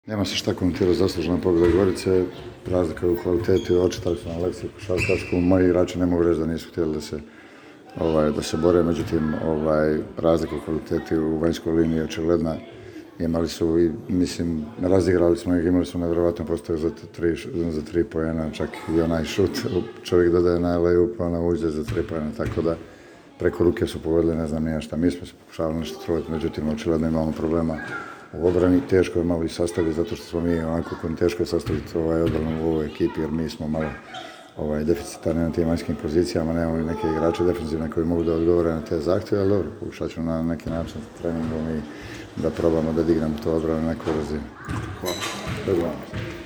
Nema se šta komentirati, zaslužena pobjeda Gorice, razlika u kvaliteti, očitali su na lekciju košarkašku, moji igrači ne mogu reći da nisu htjeli da se bore, međutim razlika u kvaliteti u vanjskoj liniji je očigledna. Imali su i, mislim, razigrali smo ih, imali su nevjerojatno postoje za tri poena, čak i onaj šut, čovjek dodaje na layup, ona uđe za 3 poena, tako da preko ruke su pogodili ne znam nije šta. Mi smo se pokušavali nešto trojiti, međutim, očigledno imamo problema u obrani. Teško je malo i sastaviti, zato što smo mi onako teško je sastaviti obranu u ovoj ekipi, jer mi smo malo deficitarni na tim vanjskim pozicijama, nemamo i neke igrače defensivne koji mogu da odgovore na te zahtjeve, ali dobro, pokušat ćemo na neki način s treningom i da probamo da dignemo to obranu na neku razinu. Hvala.